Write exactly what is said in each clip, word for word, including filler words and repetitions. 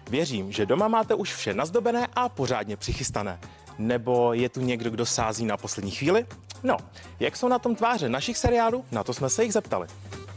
Věřím, že doma máte už vše nazdobené a pořádně přichystané. Nebo je tu někdo, kdo sází na poslední chvíli? No, jak jsou na tom tváře našich seriálů? Na to jsme se jich zeptali.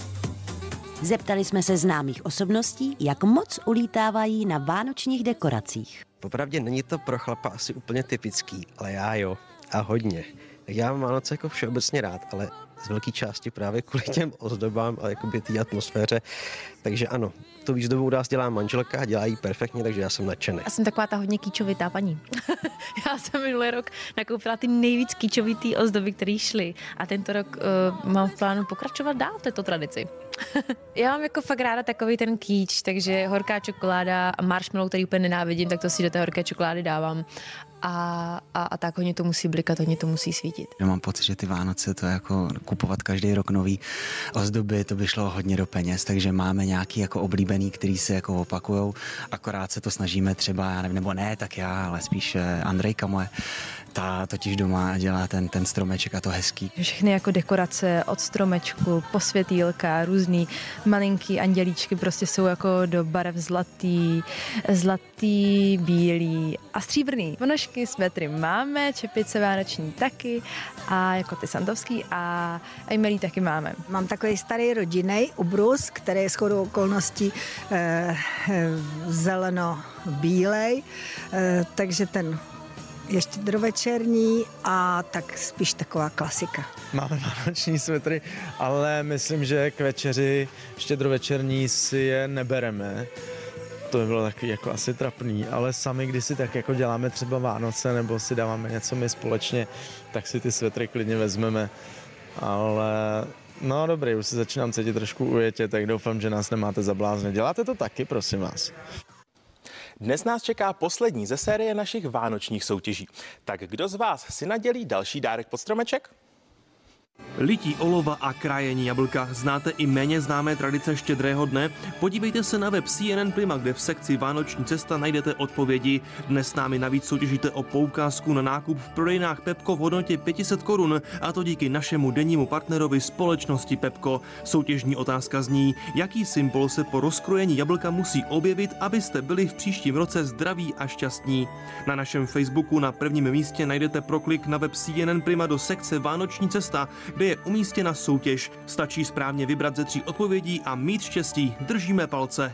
Zeptali jsme se známých osobností, jak moc ulítávají na vánočních dekoracích. Popravdě není to pro chlapa asi úplně typický, ale já jo. A hodně. Tak já mám Vánoce jako všeobecně rád, ale z velké části právě kvůli těm ozdobám a jakoby té atmosféře. Takže ano, tu výzdobu u nás dělá manželka, dělá ji perfektně, takže já jsem nadšený. Já jsem taková ta hodně kýčovitá paní. Já jsem minulý rok nakoupila ty nejvíc kýčovitý ozdoby, které šly. A tento rok uh, mám v plánu pokračovat dál v této tradici. Já mám jako fakt ráda takový ten kýč, takže horká čokoláda a marshmallow, který úplně nenávidím, tak to si do té horké čokolády dávám. A, a, a tak hodně to musí blikat, hodně to musí svítit. Já mám pocit, že ty Vánoce to jako kupovat každý rok nový ozdoby, to by šlo hodně do peněz, takže máme nějaký jako oblíbený, který se jako opakujou, akorát se to snažíme třeba, já nevím, nebo ne, tak já, ale spíš Andrejka moje, ta totiž doma dělá ten, ten stromeček a to hezký. Všechny jako dekorace od stromečku, posvětýlka, různý malinký andělíčky prostě jsou jako do barev zlatý, zlatý, bílý a stříbrný. Ponožky, svetry máme, čepice vánoční taky a jako ty santovský a ajmelí taky máme. Mám takový starý rodinný ubrus, který je shodou okolností eh, zeleno-bílej, eh, takže ten je štědrovečerní a tak spíš taková klasika. Máme vánoční svetry, ale myslím, že k večeři štědrovečerní si je nebereme. To by bylo takový jako asi trapný, ale sami, když si tak jako děláme třeba Vánoce nebo si dáváme něco my společně, tak si ty svetry klidně vezmeme. Ale no dobrý, už si začínám cítit trošku ujetě, tak doufám, že nás nemáte za blázně. Děláte to taky, prosím vás. Dnes nás čeká poslední ze série našich vánočních soutěží. Tak kdo z vás si nadělí další dárek pod stromeček? Lití olova a krájení jablka. Znáte i méně známé tradice štědrého dne? Podívejte se na web C N N Prima, kde v sekci Vánoční cesta najdete odpovědi. Dnes s námi navíc soutěžíte o poukázku na nákup v prodejnách Pepko v hodnotě pět set korun, a to díky našemu dennímu partnerovi společnosti Pepko. Soutěžní otázka zní, jaký symbol se po rozkrojení jablka musí objevit, abyste byli v příštím roce zdraví a šťastní. Na našem Facebooku na prvním místě najdete proklik na web C N N Prima do sekce Vánoční cesta, kde je umístěna soutěž. Stačí správně vybrat ze tří odpovědí a mít štěstí. Držíme palce.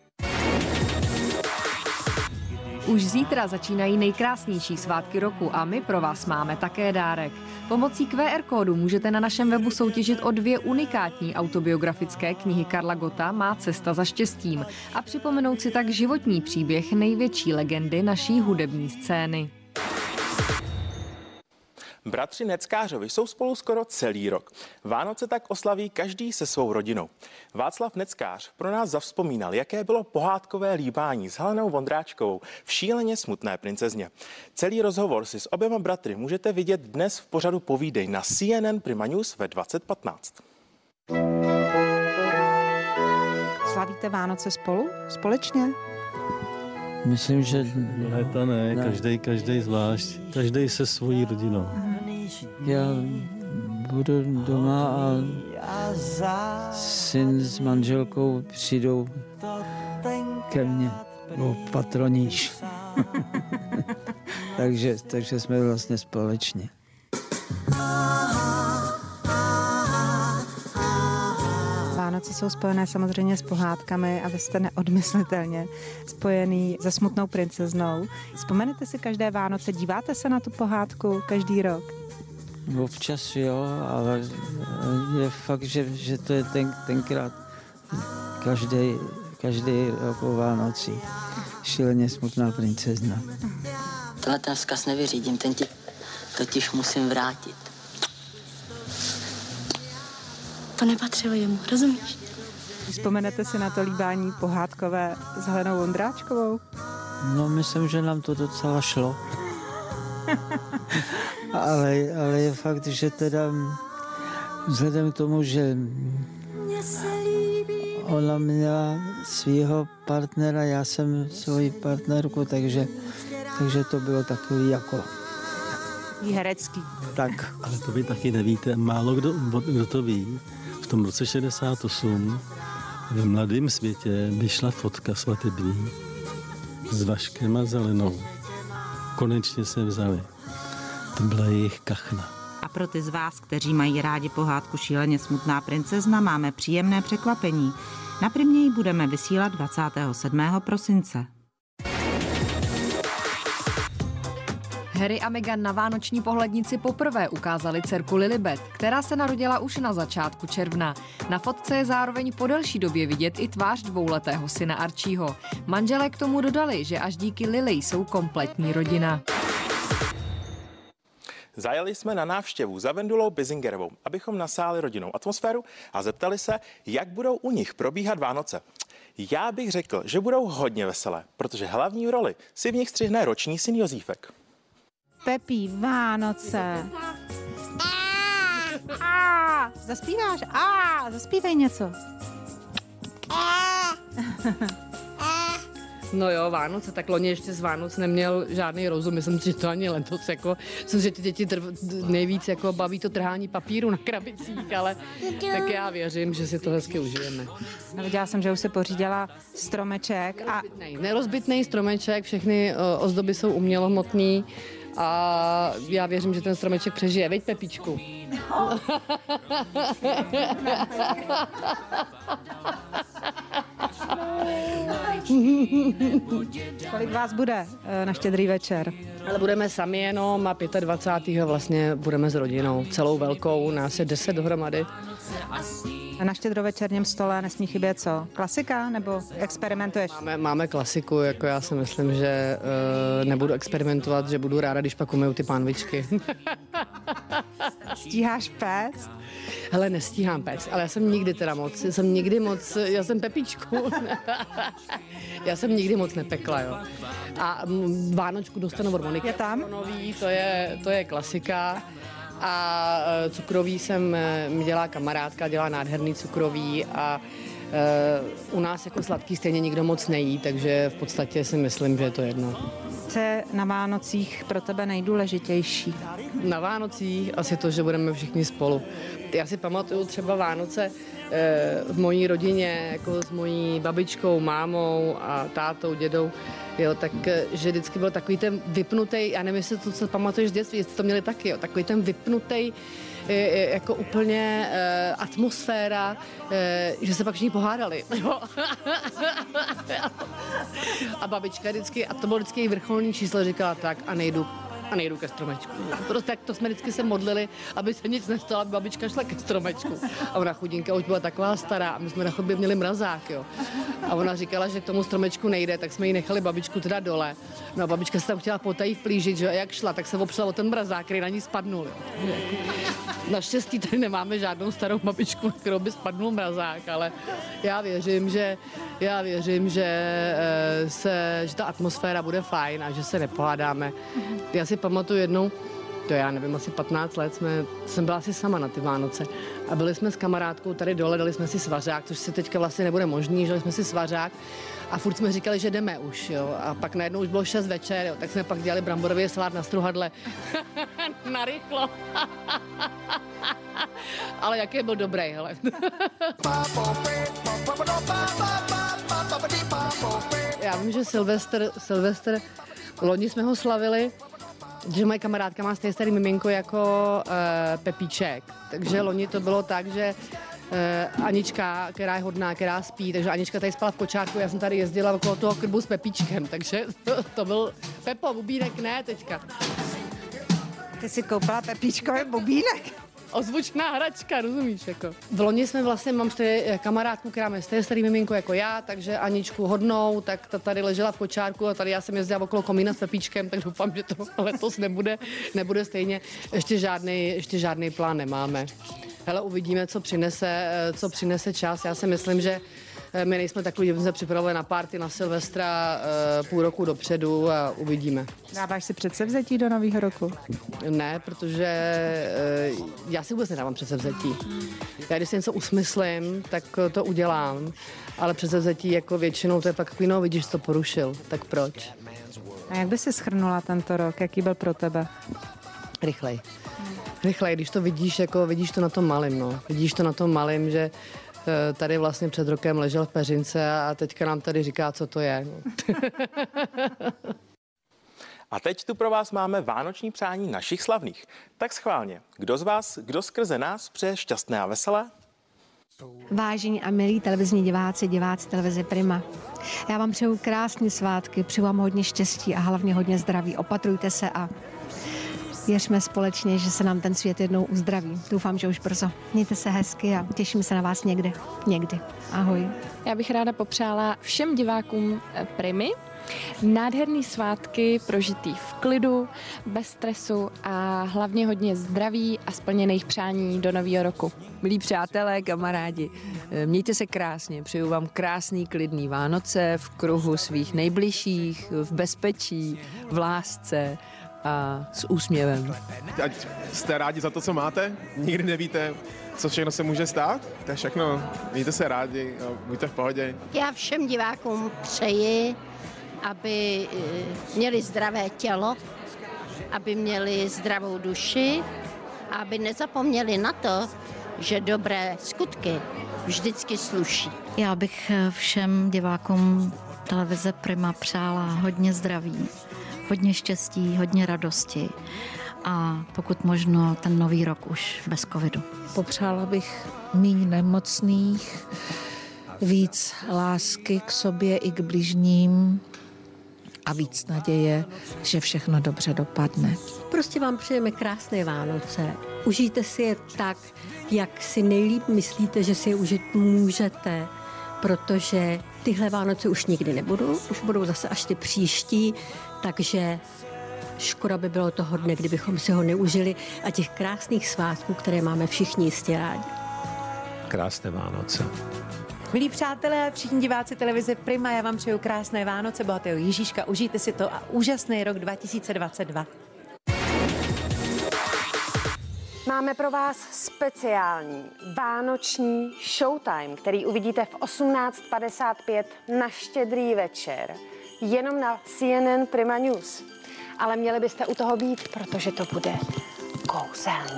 Už zítra začínají nejkrásnější svátky roku a my pro vás máme také dárek. Pomocí Q R kódu můžete na našem webu soutěžit o dvě unikátní autobiografické knihy Karla Gotta Má cesta za štěstím a připomenout si tak životní příběh největší legendy naší hudební scény. Bratři Neckářovi jsou spolu skoro celý rok. Vánoce tak oslaví každý se svou rodinou. Václav Neckář pro nás zavzpomínal, jaké bylo pohádkové líbání s Helenou Vondráčkovou v Šíleně smutné princezně. Celý rozhovor si s oběma bratry můžete vidět dnes v pořadu Povídej na C N N Prima News ve dvacet patnáct. Slavíte Vánoce spolu? Společně? Myslím, že ne, to ne, ne. Každý, každý zvlášť, každý se svojí rodinou. Já budu doma a syn s manželkou přijdou ke mně o patroníž. takže, takže jsme vlastně společně. Vánoce jsou spojené samozřejmě s pohádkami a vy jste neodmyslitelně spojený se smutnou princeznou. Vzpomenete si každé Vánoce, díváte se na tu pohádku každý rok? Občas jo, ale je fakt, že, že to je ten, tenkrát každý, každý rok o Vánoci. Šíleně smutná princezna. Tohle ten vzkaz nevyřídím, ten ti totiž musím vrátit. To nepatřilo jemu, rozumíš? Vzpomenete si na to líbání pohádkové s Helenou Vondráčkovou? No, myslím, že nám to docela šlo. ale, ale je fakt, že teda vzhledem k tomu, že ona měla svého partnera, já jsem svoji partnerku, takže, takže to bylo takový jako... Herecký. Tak. Ale to vy taky nevíte, málo kdo, kdo to ví. V tom roce šedesát osm v Mladém světě vyšla fotka svatební s Vaškem a Zelenou. Konečně se vzali. To byla jejich kachna. A pro ty z vás, kteří mají rádi pohádku Šíleně smutná princezna, máme příjemné překvapení. Na Primě ji budeme vysílat dvacátého sedmého prosince. Harry a Meghan na vánoční pohlednici poprvé ukázali dcerku Lilibet, která se narodila už na začátku června. Na fotce je zároveň po delší době vidět i tvář dvouletého syna Archieho. Manželé k tomu dodali, že až díky Lily jsou kompletní rodina. Zajeli jsme na návštěvu za Vendulou Bisingerovou, abychom nasáli rodinnou atmosféru a zeptali se, jak budou u nich probíhat Vánoce. Já bych řekl, že budou hodně veselé, protože hlavní roli si v nich střihne roční syn Jozífek. Pepí, Vánoce. A, zaspíváš? A, zaspívej něco. No jo, Vánoce, tak loni ještě z Vánoc neměl žádný rozum, myslím si, že to ani letos, jako, myslím, že ty děti trv, nejvíc jako baví to trhání papíru na krabicích, ale tak já věřím, že si to hezky užijeme. No, viděla jsem, že už se pořídila stromeček a... Nerozbitnej stromeček, všechny uh, ozdoby jsou umělohmotný a já věřím, že ten stromeček přežije, veď Pepičku? No. Kolik vás bude na Štědrý večer? Ale budeme sami jenom a dvacátého pátého vlastně budeme s rodinou, celou velkou, nás je deset dohromady. A na štědrovečerním stole nesmí chybět co? Klasika nebo experimentuješ? Máme, máme klasiku, jako já si myslím, že uh, nebudu experimentovat, že budu ráda, když pak umyju ty pánvičky. Stíháš péct? Hele, nestíhám péct, ale já jsem nikdy teda moc, já jsem nikdy moc, já jsem Pepičku. Já jsem nikdy moc nepekla, jo. A Vánočku dostanu od Moniky. Je tam? Nový, to je, to je klasika. A cukroví jsem, mi dělá kamarádka, dělá nádherný cukroví a uh, u nás jako sladký stejně nikdo moc nejí, takže v podstatě si myslím, že je to jedno. Co je na Vánocích pro tebe nejdůležitější? Na Vánocích asi to, že budeme všichni spolu. Já si pamatuju třeba Vánoce v mojí rodině, jako s mojí babičkou, mámou a tátou, dědou, jo, tak že vždycky byl takový ten vypnutý, já nevím, jestli to, co pamatuješ z dětství, jestli to měli taky, jo, takový ten vypnutý jako úplně uh, atmosféra, uh, že se pak všichni pohádali. Jo. A babička vždycky, a to bylo vždycky její vrcholní číslo, říkala tak a nejdu a nejdu ke stromečku. Prostě tak to jsme vždycky se modlili, aby se nic nestalo, aby babička šla ke stromečku. A ona chudinka už byla taková stará a my jsme na chodbě měli mrazák, jo. A ona říkala, že k tomu stromečku nejde, tak jsme jí nechali babičku teda dole. No a babička se tam chtěla potají vplížit, že a jak šla, tak se opřela o ten mrazák, který na ní spadnul. Jo. Naštěstí tady nemáme žádnou starou babičku, kterou by spadnul mrazák, ale já věřím, že já věřím, že se, že ta atmosféra bude fajn a že se nepohádáme. Já si pamatuju jednou, to já nevím, asi patnáct let, jsme, jsem byla asi sama na ty Vánoce a byli jsme s kamarádkou tady dole, dali jsme si svařák, což se teďka vlastně nebude možný, dali jsme si svařák a furt jsme říkali, že jdeme už, jo, a pak najednou už bylo šest večer, jo, tak jsme pak dělali bramborový salát na struhadle. Narychlo. Ale jaký byl dobrý, hele. Já vím, že Silvestr, Silvestr, loni jsme ho slavili, že moje kamarádka má stejně starý miminko jako uh, Pepíček, takže loni to bylo tak, že uh, Anička, která je hodná, která spí, takže Anička tady spala v kočárku, já jsem tady jezdila okolo toho krbu s Pepíčkem, takže to, to byl Pepo, bubínek ne teďka. Ty si koupila Pepíčkový bubínek? Ozvučná hračka, rozumíš, jako. V loni jsme vlastně, mám stejně kamarádku, která má stejně starý miminko jako já, takže Aničku hodnou, tak ta tady ležela v kočárku a tady já jsem jezdila okolo komína s Pepíčkem, tak doufám, že to letos nebude, nebude stejně. Ještě žádný, ještě žádný plán nemáme. Hele, uvidíme, co přinese, co přinese čas. Já si myslím, že my nejsme takový, že jsme se připravili na párty na Silvestra půl roku dopředu a uvidíme. Dáváš si předsevzetí do nového roku? Ne, protože já si vůbec nedávám předsevzetí. Já když si něco usmyslím, tak to udělám, ale předsevzetí jako většinou to je pak takový, no vidíš, to porušil, tak proč? A jak by si shrnula tento rok, jaký byl pro tebe? Rychlej. Rychlej, když to vidíš, jako vidíš to na tom malým, no. Vidíš to na tom malým, že tady vlastně před rokem ležel v peřince a teďka nám tady říká, co to je. A teď tu pro vás máme vánoční přání našich slavných. Tak schválně, kdo z vás, kdo skrze nás přeje šťastné a veselé? Vážení a milí televizní diváci, diváci televize Prima. Já vám přeju krásné svátky, přeju vám hodně štěstí a hlavně hodně zdraví. Opatrujte se a věřme společně, že se nám ten svět jednou uzdraví. Doufám, že už brzo. Mějte se hezky a těším se na vás někde. Někdy. Ahoj. Já bych ráda popřála všem divákům Primy nádherný svátky prožitý v klidu, bez stresu a hlavně hodně zdraví a splněných přání do nového roku. Milí přátelé, kamarádi, mějte se krásně, přeju vám krásný klidný Vánoce v kruhu svých nejbližších, v bezpečí, v lásce a s úsměvem. Ať jste rádi za to, co máte, nikdy nevíte, co všechno se může stát, to je všechno, mějte se rádi, buďte v pohodě. Já všem divákům přeji, aby měli zdravé tělo, aby měli zdravou duši a aby nezapomněli na to, že dobré skutky vždycky sluší. Já bych všem divákům televize Prima přála hodně zdraví, hodně štěstí, hodně radosti a pokud možno ten nový rok už bez covidu. Popřála bych míň nemocných, víc lásky k sobě i k bližním a víc naděje, že všechno dobře dopadne. Prostě vám přejeme krásné Vánoce. Užijte si je tak, jak si nejlíp myslíte, že si je užít můžete, protože tyhle Vánoce už nikdy nebudou, už budou zase až ty příští, takže škoda by bylo toho dne, kdybychom si ho neužili a těch krásných svátků, které máme všichni jistě rádi. Krásné Vánoce. Milí přátelé, všichni diváci televize Prima, já vám přeju krásné Vánoce, bohatého Ježíška, užijte si to a úžasný rok dva tisíce dvacet dva. Máme pro vás speciální vánoční showtime, který uvidíte v osmnáct padesát pět na Štědrý večer, jenom na C N N Prima News. Ale měli byste u toho být, protože to bude kouzelný.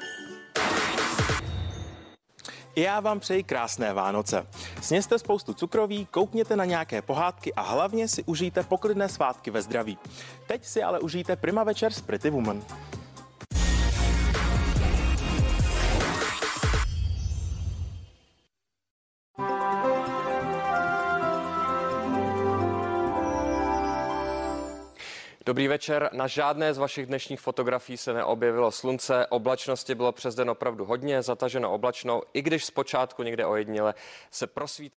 Já vám přeji krásné Vánoce. Sněste spoustu cukroví, koukněte na nějaké pohádky a hlavně si užijte poklidné svátky ve zdraví. Teď si ale užijte Prima večer s Pretty Woman. Dobrý večer. Na žádné z vašich dnešních fotografií se neobjevilo slunce. Oblačnosti bylo přes den opravdu hodně, zataženo oblačnou, i když zpočátku někde ojediněle se prosvítilo.